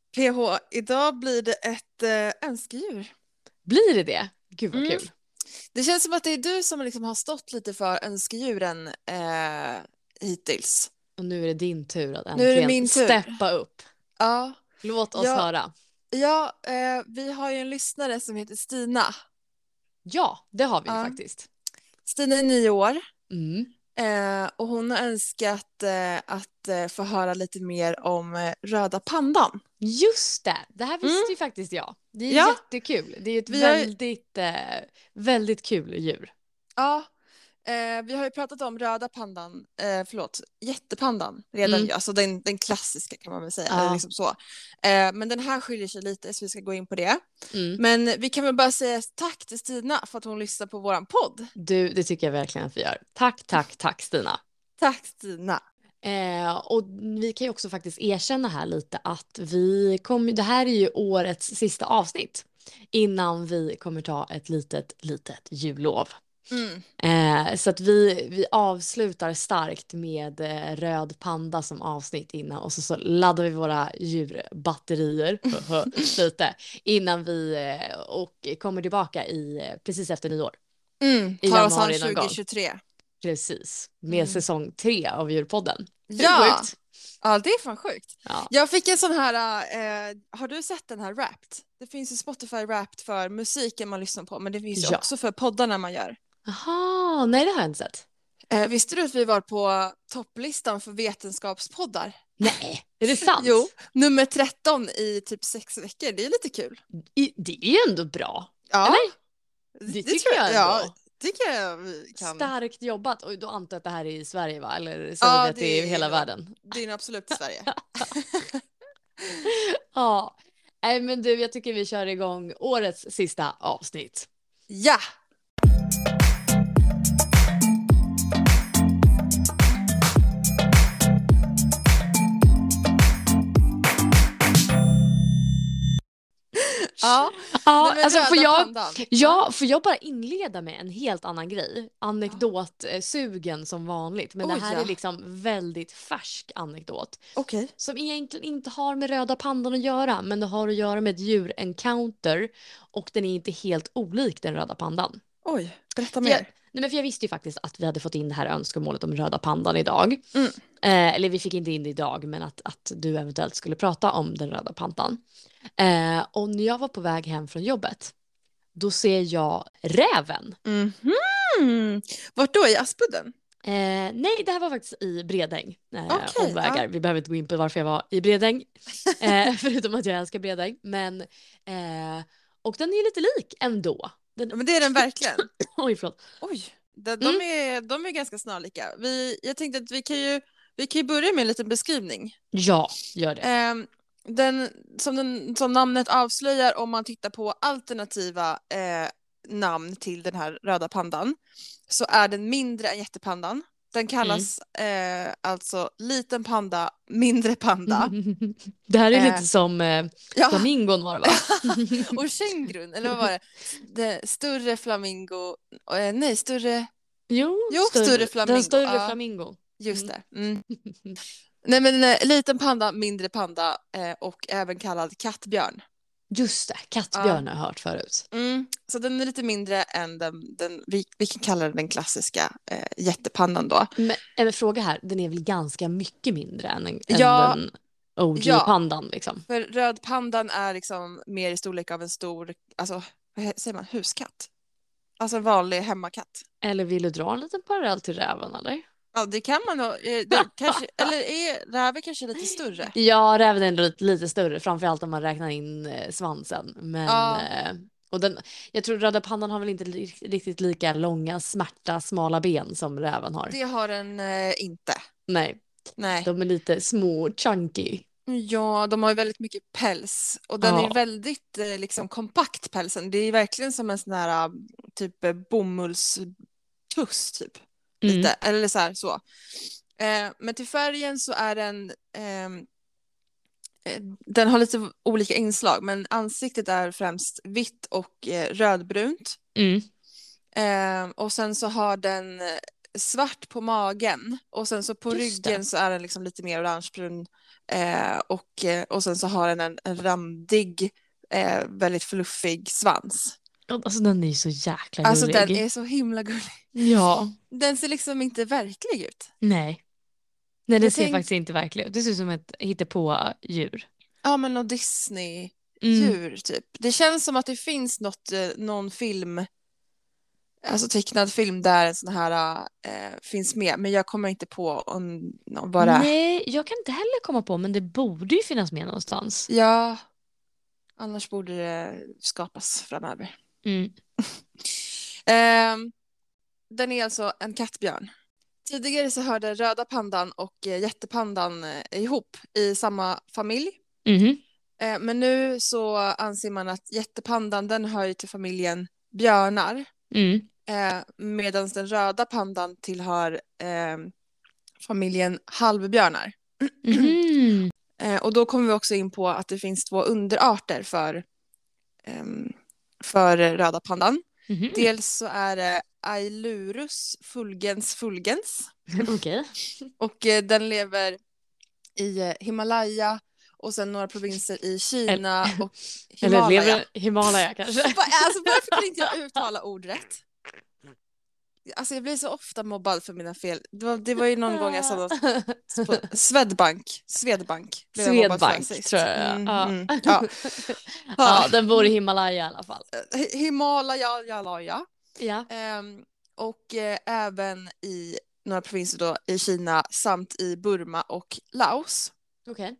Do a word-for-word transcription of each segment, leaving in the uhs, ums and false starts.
P H, idag blir det ett äh, önskedjur. Blir det det? Gud vad Mm. kul. Det känns som att det är du som liksom har stått lite för önskedjuren äh, hittills. Och nu är det din tur att Nu är det äntligen min tur. steppa upp. Ja, Låt oss ja, höra. ja äh, vi har ju en lyssnare som heter Stina. Ja, det har vi ju Ja. faktiskt. Stina är nio år. Mm. Eh, och hon har önskat eh, att eh, få höra lite mer om eh, röda pandan. Just det, det här visste Mm. ju faktiskt jag. Det är Ja. jättekul. Det är ett Vi har ju- väldigt, eh, väldigt kul djur. Ja, eh, vi har ju pratat om röda pandan, eh, förlåt, jättepandan redan Mm. ju, alltså den, den klassiska kan man väl säga, Ja. eller liksom så. Eh, men den här skiljer sig lite så vi ska gå in på det. Mm. Men vi kan väl bara säga tack till Stina för att hon lyssnar på våran podd. Du, det tycker jag verkligen att vi gör. Tack, tack, tack Stina. Tack Stina. Eh, och vi kan ju också faktiskt erkänna här lite att vi kommer, det här är ju årets sista avsnitt innan vi kommer ta ett litet, litet jullov. Mm. Eh, så att vi, vi avslutar starkt med eh, röd panda som avsnitt innan och så, så laddar vi våra djurbatterier lite innan vi eh, och kommer tillbaka i, eh, precis efter nyår. Mm. I Tar oss an januari någon gång. tjugohundratjugotre. Precis, med Mm. säsong tre av djurpodden. Det är Ja. sjukt. Ja, det är fan sjukt. Ja. Jag fick en sån här, eh, har du sett den här Wrapped? Det finns ju Spotify Wrapped för musiken man lyssnar på, men det finns ju Ja. också för poddarna man gör. Jaha, nej det har jag inte sett. Eh, visste du att vi var på topplistan för vetenskapspoddar? Nej, är det sant? Jo, nummer tretton i typ sex veckor, det är lite kul. I, det är ju ändå bra. Ja, Eller? det, Det det tycker tror jag ändå. Ja, tycker jag vi kan. Starkt jobbat. Och då antar jag att det här är i Sverige va? Eller säger Ja, vi att det är i det hela är- världen? Det är nog absolut i Sverige. Ja. Nej men du, jag tycker vi kör igång årets sista avsnitt. Ja! Ja, Ja, nej, men alltså får röda jag, pandan. ja, får jag bara inleda med en helt annan grej? Anekdotsugen som vanligt. Men Oj, det här ja. är liksom väldigt färsk anekdot. Okej. Som egentligen inte har med röda pandan att göra. Men det har att göra med ett djurencounter. Och den är inte helt olik den röda pandan. Oj, berätta För mer. jag, nej men för jag visste ju faktiskt att vi hade fått in det här önskemålet om röda pandan idag. Mm. Eh, eller vi fick inte in det idag, men att, att du eventuellt skulle prata om den röda pandan. Eh, och när jag var på väg hem från jobbet, då ser jag räven. Mhm. Vart då? I Aspudden? Eh, nej, det här var faktiskt i Bredäng. Eh, Okej, omvägar. ja. Vi behöver inte gå in på varför jag var i Bredäng. Eh, förutom att jag älskar Bredäng. Men, eh, och den är lite lik ändå. Den, Ja, men det är den verkligen. oj, förlåt. Oj, de, de, Mm. är, de är ganska snarlika. Vi, jag tänkte att vi kan ju vi kan ju börja med en liten beskrivning. Ja, gör det. Ehm, den, som, den, som namnet avslöjar, om man tittar på alternativa eh, namn till den här röda pandan, så är den mindre än jättepandan. Den kallas eh, alltså liten panda, mindre panda. Det här är Eh, lite som eh, Ja, flamingon var det va? och kängurun, eller vad var det? det större flamingo, eh, nej större, Jo, Jo, större flamingo, Den större ja. flamingo. just Mm. det. Mm. Nej men eh, liten panda, mindre panda eh, och även kallad kattbjörn. Just det, kattbjörn har jag hört förut. Mm. Så den är lite mindre än den, den vi, vi kan kalla den den klassiska eh, jättepandan då. Men en fråga här, den är väl ganska mycket mindre än, än Ja, den O ja. G-pandan liksom? För rödpandan är liksom mer i storlek av en stor, alltså vad he- säger man, huskatt? Alltså en vanlig hemmakatt. Eller vill du dra en liten parallell till räven eller? Ja, det kan man nog. eh, det kanske, eller är räven kanske lite större? Ja, räven är ändå lite, lite större, framförallt om man räknar in eh, svansen. Men, Ja. eh, och den, jag tror röda pandan har väl inte li, riktigt lika långa, smärta, smala ben som räven har. Det har den eh, inte. Nej, Nej. de är lite små, chunky. Ja, de har ju väldigt mycket päls och den Ja. är väldigt eh, liksom kompakt pälsen. Det är verkligen som en sån här eh, typ eh, bomullstuss typ. Mm. Lite, eller så här så. Eh, men till färgen så är den ehm, eh, den har lite olika inslag, men ansiktet är främst vitt och eh, rödbrunt. Mm. Eh, och sen så har den svart på magen och sen så på Just det. ryggen så är den liksom lite mer orangebrun eh, och, eh, och sen så har den en, en randig, eh, väldigt fluffig svans. Alltså den är ju så jäkla Alltså gullig. den är så himla gullig. Ja. Den ser liksom inte verklig ut. Nej. Nej, det Jag ser tänk- faktiskt inte verkligt ut. Det ser ut som ett hittepå-djur. Ja, men någon Disney-djur Mm. typ. Det känns som att det finns något, eh, någon film, alltså tecknad film där en sån här eh, finns med. Men jag kommer inte på om, om vad det är. Nej, jag kan inte heller komma på, men det borde ju finnas med någonstans. Ja, annars borde det skapas framöver. Mm. Ehm, den är alltså en kattbjörn. Tidigare så hörde röda pandan och eh, jättepandan eh, ihop i samma familj. Mhm. Eh, men nu så anser man att jättepandan den hör ju till familjen björnar. Mm. Eh, medan den röda pandan tillhör eh, familjen halvbjörnar. Mhm. Eh, och då kommer vi också in på att det finns två underarter för, ehm, för röda pandan. Mhm. Dels så är det Ailurus fulgens fulgens Okej. och eh, den lever i eh, Himalaya och sen några provinser i Kina och Eller Himalaya. lever Himalaya kanske. Va- Alltså, varför kan inte jag uttala ord rätt? Alltså jag blir så ofta mobbad för mina fel. Det var, det var ju någon gång jag sa något på Swedbank. Swedbank. blev jag mobbad för Swedbank sist. tror jag. Mm, Ja. mm, ja. Ja, den bor i Himalaya i alla fall. Hi- Himalaya, Himalaya. Ja. Ehm, och eh, även i några provinser då i Kina samt i Burma och Laos. Okej.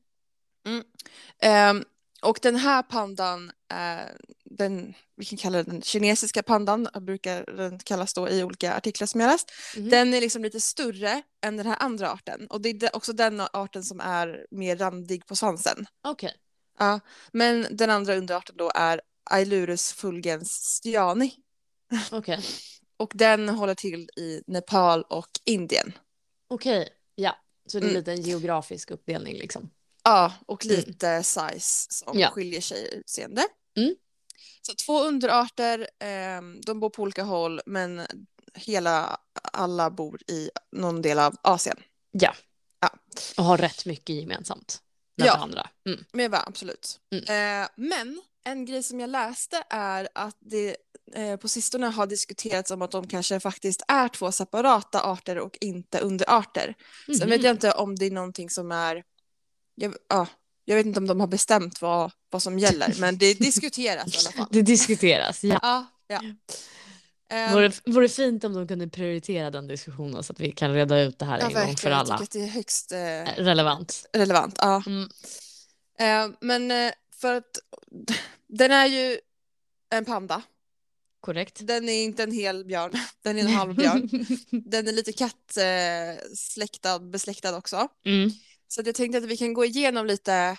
Ehm, och den här pandan, eh, den, vi kan kalla den kinesiska pandan, brukar den kallas då i olika artiklar som jag läst. Mhm. Den är liksom lite större än den här andra arten. Och det är de- också den arten som är mer randig på svansen. Okej. Ja, men den andra underarten då är Ailurus fulgens styani. Okej. Och den håller till i Nepal och Indien. Okej. Ja. Så det är Mm. lite en geografisk uppdelning liksom. Ja, och lite size som Ja. skiljer sig i utseende. Mm. Så två underarter, eh, de bor på olika håll, men hela, alla bor i någon del av Asien. Ja. Ja. Och har rätt mycket gemensamt med Ja. varandra. Mm. Men va, absolut. Mm. Eh, men en grej som jag läste är att det eh, på sistone har diskuterats om att de kanske faktiskt är två separata arter och inte underarter. Sen Mhm. vet jag inte om det är någonting som är... Jag, ja, jag vet inte om de har bestämt vad, vad som gäller, men det diskuteras i alla fall. Det diskuteras, ja. Ja, ja. Ehm, Vore, vore fint om de kunde prioritera den diskussionen så att vi kan reda ut det här ja, en gång för verkligen. Jag alla. tycker att det är högst eh, Relevant. relevant. Ja. Mm. Ehm, men eh, för att den är ju en panda. Korrekt. Den är inte en hel björn, den är en halv björn. Den är lite kattsläktad, besläktad också. Mm. Så att jag tänkte att vi kan gå igenom lite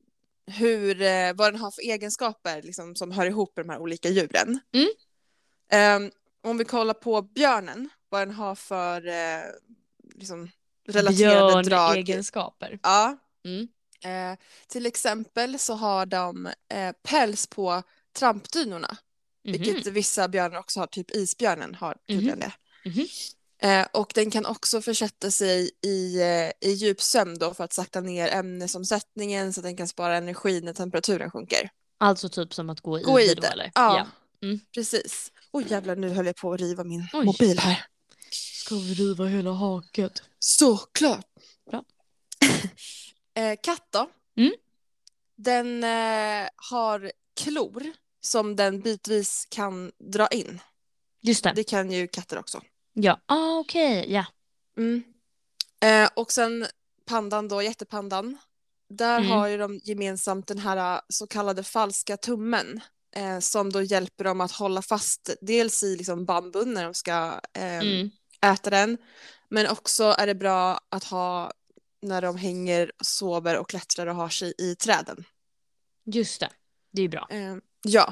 hur, eh, vad den har för egenskaper liksom, som hör ihop med de här olika djuren. Mm. Ehm, om vi kollar på björnen, vad den har för eh, liksom, relaterade drag. Björnegenskaper. Ja. Mm. Eh, till exempel så har de eh, päls på trampdynorna. Mhm. Vilket vissa björnar också har, typ isbjörnen har tydligen det. Mhm. Eh, och den kan också försätta sig i, eh, i djup sömn då för att sakta ner ämnesomsättningen så att den kan spara energi när temperaturen sjunker. Alltså typ som att gå i Gå i det då det. eller? Ja, Mm. precis. Oj jävlar, nu höll jag på att riva min Oj. mobil här. Ska vi riva hela haket? Såklart. Bra. eh, katt då. Mm. Den eh, har klor som den bitvis kan dra in. Just det. Det kan ju katter också. Ja, ah, okej, ja. Mm. Eh, och sen pandan då, jättepandan. Där Mm. har ju de gemensamt den här så kallade falska tummen. Eh, som då hjälper dem att hålla fast dels i liksom bambun när de ska eh, Mm. äta den. Men också är det bra att ha när de hänger, sover och klättrar och har sig i träden. Just det, det är ju bra. Eh, ja.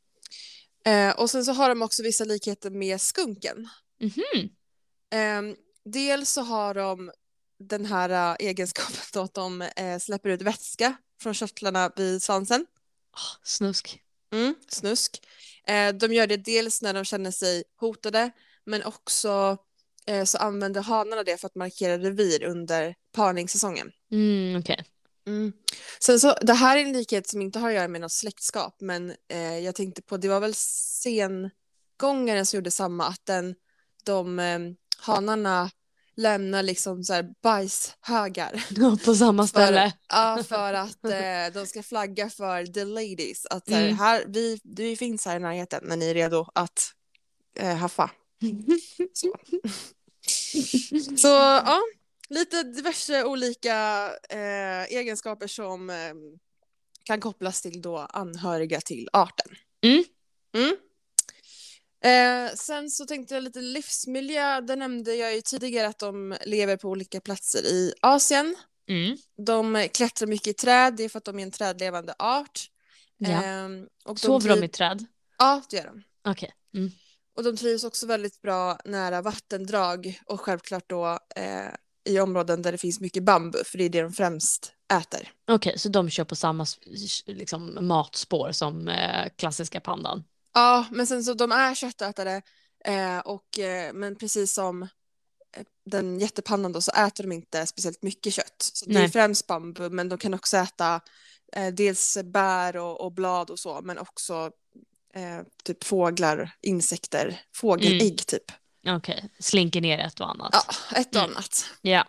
Eh, och sen så har de också vissa likheter med skunken. Mhm. Eh, dels så har de den här äh, egenskapen då att de äh, släpper ut vätska från körtlarna vid svansen. Ah, snusk. Mm, snusk. Eh, de gör det dels när de känner sig hotade men också eh, så använder hanarna det för att markera revir under parningssäsongen. Mm, okej. Mm. Sen så, det här är en likhet som inte har att göra med något släktskap, men eh, jag tänkte på, det var väl sengångaren som gjorde samma, att den, de eh, hanarna lämnar liksom så här bajshögar. Ja, på samma ställe. För, ja, för att eh, de ska flagga för the ladies. Att så här, Mm. här, vi, vi finns här i närheten när ni är redo att eh, haffa. Så. Så ja, lite diverse olika eh, egenskaper som eh, kan kopplas till då anhöriga till arten. Mm. Mm. Eh, sen så tänkte jag lite livsmiljö. Där nämnde jag ju tidigare att de lever på olika platser i Asien. Mm. De klättrar mycket i träd, det är för att de är en trädlevande art. Ja. Eh, och Sover triv- de i träd? Ja, det gör de. Okej. Mm. Och de trivs också väldigt bra nära vattendrag och självklart då eh, i områden där det finns mycket bambu, för det är det de främst äter. Okej, så de kör på samma s- liksom, matspår som eh, klassiska pandan? Ja, men sen så de är köttätare eh, och eh, men precis som eh, den jättepandan då så äter de inte speciellt mycket kött. Så det är Nej. främst bambu, men de kan också äta eh, dels bär och, och blad och så, men också eh, typ fåglar, insekter, fågelägg Mm. typ. Okej, slinker ner ett och annat. Ja, ett och Mm. annat. Ja.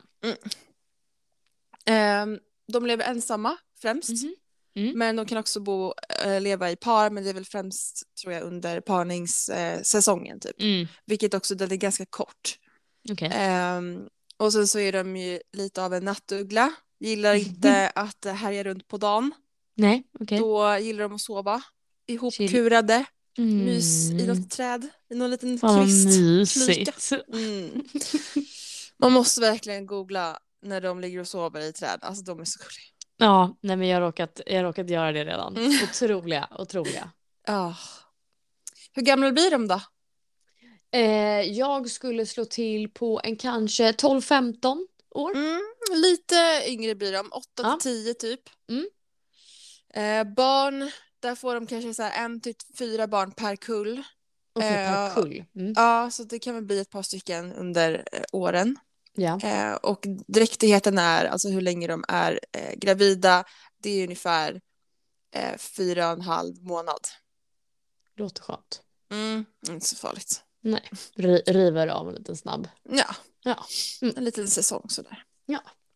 Eh, de lever ensamma främst. Mhm. Mm. Men de kan också bo, eh, leva i par, men det är väl främst tror jag under parningssäsongen typ. Mm. Vilket också den är ganska kort. Okej. Ehm, och sen så är de ju lite av en nattuggla. Gillar inte att eh, härja runt på dagen. Nej, okej. Då gillar de att sova ihopkurade. Mm. Mys i något träd. I någon liten Fan vad kvist. mysigt. Mm. Man måste verkligen googla när de ligger och sover i träd. Alltså de är så gulliga. Ja, nej men jag har råkat, jag har råkat göra det redan. Mm. Otroliga, otroliga. Ja. Hur gamla blir de då? Eh, jag skulle slå till på en kanske tolv femton år. Mm, lite yngre blir de, åtta Ja. till tio typ. Mm. Eh, barn, där får de kanske så här en till fyra barn per kull. Okej, per Eh, kull. Mm. Ja, så det kan väl bli ett par stycken under eh, åren. Ja. Eh, och dräktigheten är, alltså hur länge de är eh, gravida, det är ungefär eh, fyra och en halv månad. Låter skönt. Mm, inte så farligt. Nej, ri- river av en liten snabb. Ja, Ja. Mm. en liten säsong sådär. Ja.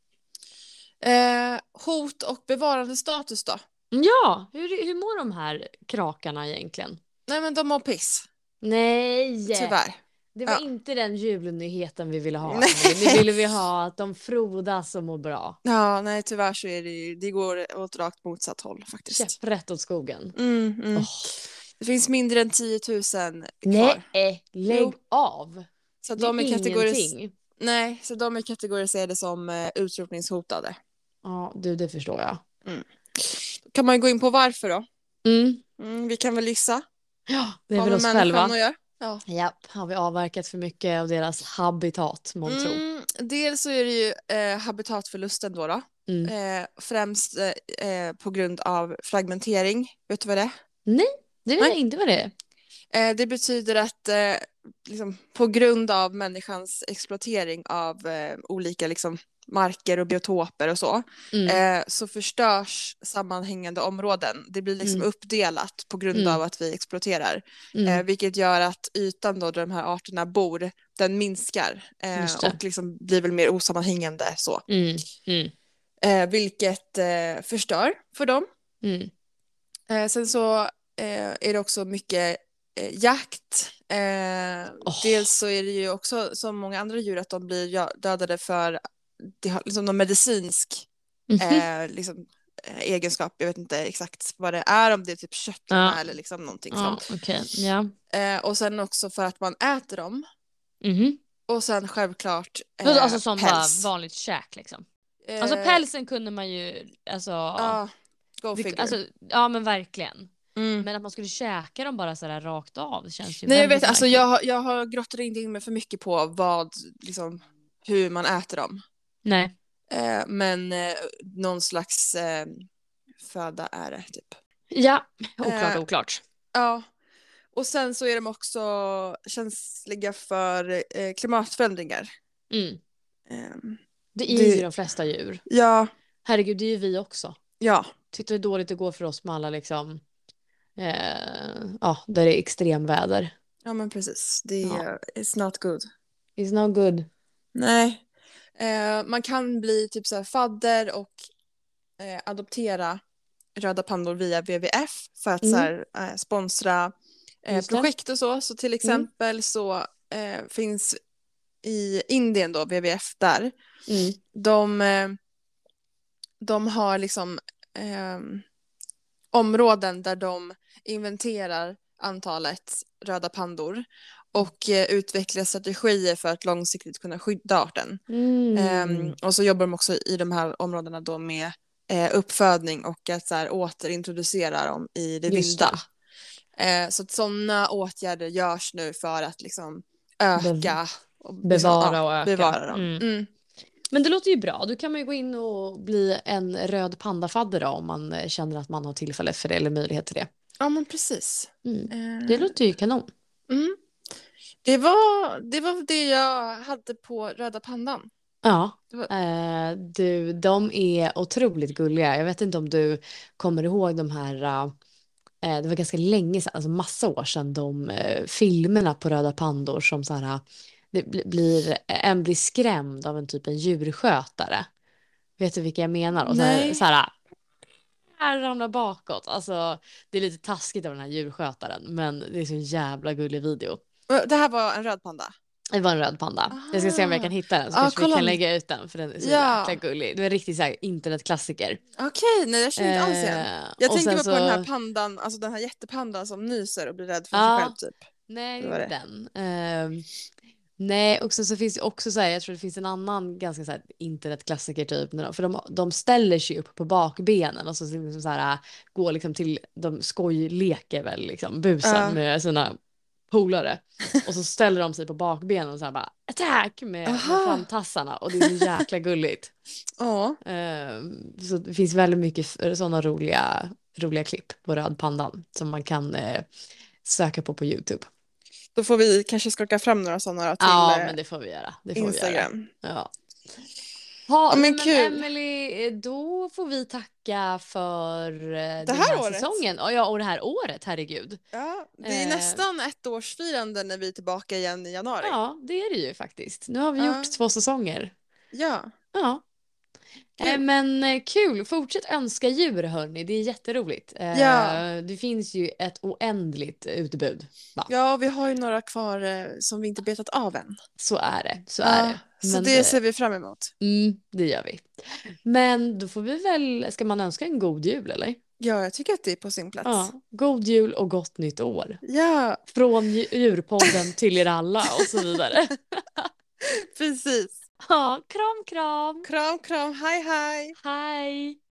Eh, hot och bevarandestatus då? Ja, hur, hur mår de här krakarna egentligen? Nej men de mår piss, Nej! tyvärr. Det var Ja. inte den julnyheten vi ville ha. Nej. Nu ville vi ha att de frodas och mår bra. Ja, nej tyvärr så är det ju, det går åt rakt motsatt håll faktiskt. Käpprätt åt skogen. Mm, mm. Åh. Det finns mindre än tio tusen kvar. Nej, lägg Jo. av. Så Det är de är kategoris- ingenting. Nej, så de är kategoriserade som eh, utrotningshotade. Ja, du, det förstår jag. Kan man ju gå in på varför då? Mm. Mm, vi kan väl gissa. Ja, det är Har väl med oss människan själva. att göra. Ja. Ja, har vi avverkat för mycket av deras habitat, månntro? Mm, dels så är det ju eh, habitatförlusten då. då. Mm. Eh, främst eh, eh, på grund av fragmentering. Vet du vad det är? Nej, det vet Nej. jag inte vad det är. Eh, det betyder att eh, liksom, på grund av människans exploatering av eh, olika liksom, marker och biotoper och så, Mm. eh, så förstörs sammanhängande områden. Det blir liksom Mm. uppdelat på grund Mm. av att vi exploaterar. Mm. Eh, vilket gör att ytan då, där de här arterna bor, den minskar. Eh, Just det. och liksom blir väl mer osammanhängande så. Mm. Mm. Eh, vilket eh, förstör för dem. Mm. Eh, sen så eh, är det också mycket eh, jakt. Eh, Åh. Dels så är det ju också som många andra djur att de blir ja- dödade för det har liksom någon medicinsk Mhm. eh, liksom, eh, egenskap. Jag vet inte exakt vad det är, om det är typ köttlarna Ja. eller liksom någonting Ja, sånt. okej. Ja. Eh, och sen också för att man äter dem. Mhm. Och sen självklart eh, Vadå, alltså som bara päls. vanligt käk liksom. Eh, Alltså pälsen kunde man ju, alltså, Ja, go det, figure. alltså ja men verkligen. Mm. Men att man skulle käka dem bara sådär rakt av, det känns ju Nej jag väldigt vet, alltså märkligt. jag, har- jag har grottat inte in mig för mycket på vad, liksom, hur man äter dem. Nej. Eh, men eh, någon slags eh, föda är det typ. Ja, oklart, Eh. oklart. Ja, Och sen så är de också känsliga för eh, klimatförändringar. Mm. Um, Det är det, ju de flesta djur. Ja. Herregud, det är ju vi också. Ja. Tyckte det är dåligt det går för oss med alla liksom, eh, ja, där det är extremväder. Ja men precis. Det är Ja. it's not good. It's not good. Nej. Eh, man kan bli typ så här fadder och eh, adoptera röda pandor via W W F för att Mm. så här, eh, sponsra eh, Just det. projekt och så. Så till exempel mm. så eh, finns i Indien då W W F där. Mm. De, eh, de har liksom eh, områden där de inventerar antalet röda pandor och eh, utvecklar strategier för att långsiktigt kunna skydda arten. Mm. Um, och så jobbar de också i de här områdena då med eh, uppfödning och att så här, återintroducera dem i det Just vilda. Eh, så att sådana åtgärder görs nu för att liksom öka och bevara liksom, och ja, öka. Bevara dem. Mm. Mm. Men det låter ju bra. Då kan man ju gå in och bli en röd pandafadder då, om man känner att man har tillfälle för det eller möjlighet till det. Ja men precis. Mm. Eh, Det låter ju kanon. Mm. Det, var, det var det jag hade på röda pandan. Ja, var... eh, du, de är otroligt gulliga. Jag vet inte om du kommer ihåg de här, eh, det var ganska länge sedan, alltså massa år sedan, de eh, filmerna på röda pandor som så här, det blir, en blir skrämd av en typ en djurskötare. Vet du vilka jag menar? Och sen så här, här ramlar bakåt. Alltså, det är lite taskigt av den här djurskötaren, men det är så en jävla gullig video. Det här var en röd panda? Det var en röd panda. Aha. Jag ska se om jag kan hitta den så ah, kanske vi kan om... lägga ut den för den är så ja. jäkla gullig. Det är en riktig så här internetklassiker. Okej, okay, nej jag känner inte alls igen. Jag tänker bara så... på den här pandan, alltså den här jättepandan som nyser och blir rädd för ja. sig själv typ. Nej, det är den. Uh, nej, och så finns det också så här, jag tror det finns en annan ganska så här internetklassiker typ, för de, de ställer sig upp på bakbenen och så liksom så här går liksom till, de skojleker väl liksom busen uh. med sina polare. Och så ställer de sig på bakbenen och så här bara attack med, med framtassarna och det är så jäkla gulligt. Ja. Uh, så det finns väldigt mycket sådana roliga, roliga klipp på röd pandan som man kan uh, söka på på YouTube. Då får vi kanske skaka fram några sådana till ja, men det får vi göra. Det får Instagram. Vi göra. Ja. Ha, ja, men men kul. Emily, då får vi tacka för det den här, här året. säsongen. Och, ja, och det här året, herregud. Ja, det är eh. nästan ett årsfirande när vi är tillbaka igen i januari. Ja, det är det ju faktiskt. Nu har vi ja. gjort två säsonger. Ja. Ja. Eh, men kul, fortsätt önska djur hörni, det är jätteroligt. Eh, ja. Det finns ju ett oändligt utbud. Va? Ja, vi har ju några kvar eh, som vi inte betat av än. Så är det, så ja, är det. Men så det ser vi fram emot. Mm, det gör vi. Men då får vi väl, ska man önska en god jul eller? Ja, jag tycker att det är på sin plats. Ja, god jul och gott nytt år. Ja. Från djurpodden till er alla och så vidare. Precis. Ja, kram kram. Kram kram, hej hej. Hej.